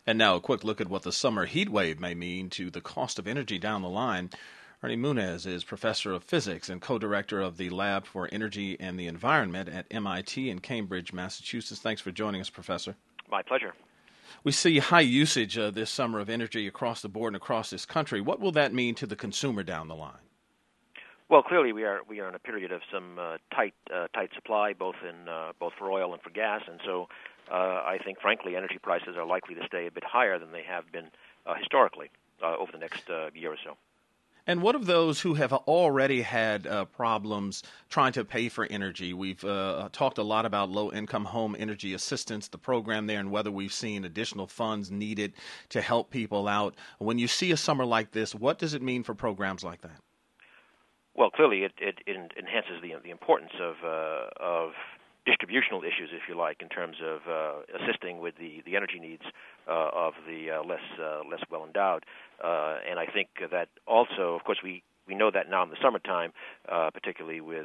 And now a quick look at what the summer heat wave may mean to the cost of energy down the line. Ernie Moniz is professor of physics and co-director of the Lab for Energy and the Environment at MIT in Cambridge, Massachusetts. Thanks for joining us, Professor. My pleasure. We see high usage this summer of energy across the board and across this country. What will that mean to the consumer down the line? Well, clearly we are in a period of some tight supply, both for oil and for gas, and so I think, frankly, energy prices are likely to stay a bit higher than they have been historically over the next year or so. And what of those who have already had problems trying to pay for energy? We've talked a lot about low-income home energy assistance, the program there, and whether we've seen additional funds needed to help people out. When you see a summer like this, what does it mean for programs like that? Well, clearly it enhances the importance of distributional issues, if you like, in terms of assisting with the energy needs of the less well endowed. And I think that also, of course, we know that now in the summertime, particularly with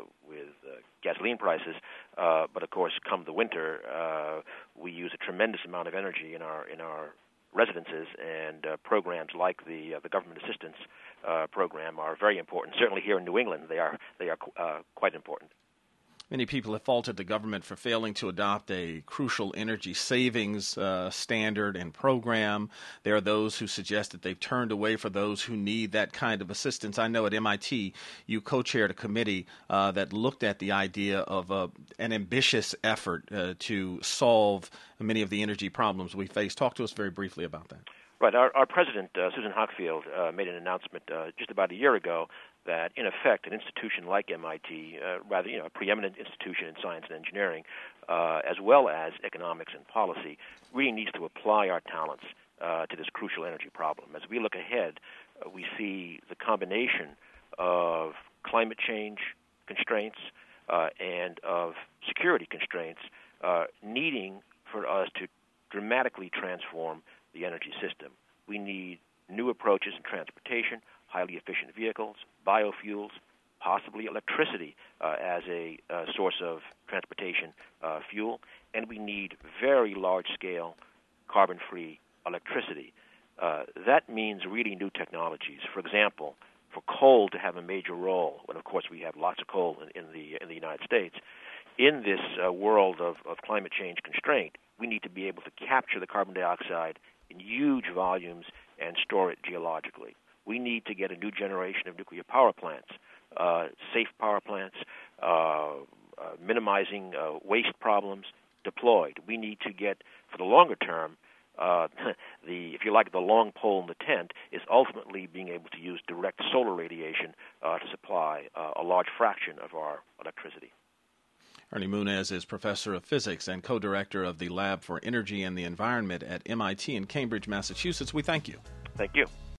gasoline prices. But of course, come the winter, we use a tremendous amount of energy in our residences, and programs like the government assistance program are very important. Certainly here in New England, they are quite important. Many people have faulted the government for failing to adopt a crucial energy savings standard and program. There are those who suggest that they've turned away for those who need that kind of assistance. I know at MIT you co-chaired a committee that looked at the idea of an ambitious effort to solve many of the energy problems we face. Talk to us very briefly about that. Right. Our president, Susan Hockfield, made an announcement just about a year ago that, in effect, an institution like MIT, a preeminent institution in science and engineering, as well as economics and policy, really needs to apply our talents to this crucial energy problem. As we look ahead, we see the combination of climate change constraints and of security constraints needing for us to dramatically transform the energy system. We need new approaches in transportation, highly efficient vehicles, biofuels, possibly electricity as a source of transportation fuel, and we need very large-scale carbon-free electricity. That means really new technologies. For example, for coal to have a major role, when of course we have lots of coal in the United States, in this world of climate change constraint, we need to be able to capture the carbon dioxide in huge volumes and store it geologically. We need to get a new generation of nuclear power plants, safe power plants, minimizing waste problems deployed. We need to get, for the longer term, if you like, the long pole in the tent is ultimately being able to use direct solar radiation to supply a large fraction of our electricity. Ernie Moniz is professor of physics and co-director of the Lab for Energy and the Environment at MIT in Cambridge, Massachusetts. We thank you. Thank you.